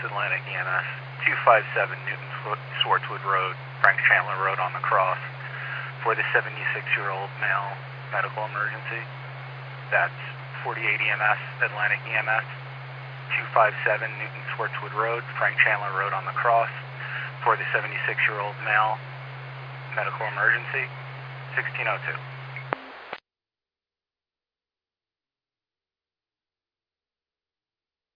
Atlantic EMS, 257 Newton Swartzwood Road, Frank Chandler Road on the cross, for the 76-year-old male medical emergency. That's 48 EMS, Atlantic EMS, 257 Newton Swartzwood Road, Frank Chandler Road on the cross, for the 76-year-old male medical emergency, 1602.